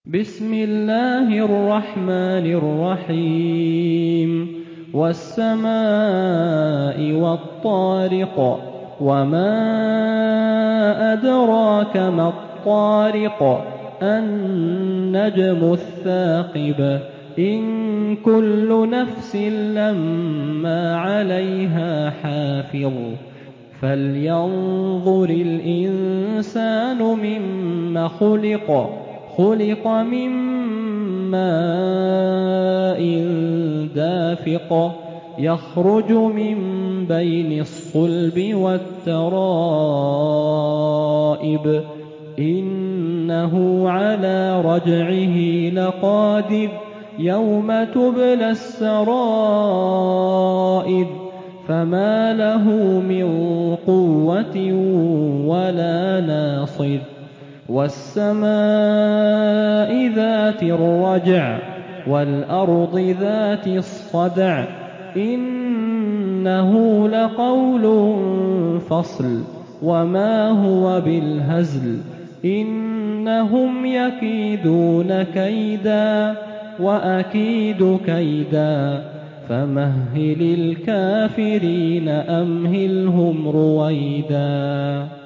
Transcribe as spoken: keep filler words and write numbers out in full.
بسم الله الرحمن الرحيم والسماء والطارق وما أدراك ما الطارق النجم الثاقب إن كل نفس لما عليها حافظ فلينظر الإنسان مما خلق خلق من ماء دافق يخرج من بين الصلب والترائب إنه على رجعه لقادر يوم تبلى السرائر فما له من قوة ولا ناصر والسماء ذات الرجع والأرض ذات الصدع إنه لقول فصل وما هو بالهزل إنهم يكيدون كيدا وأكيد كيدا فمهل الكافرين أمهلهم رويدا.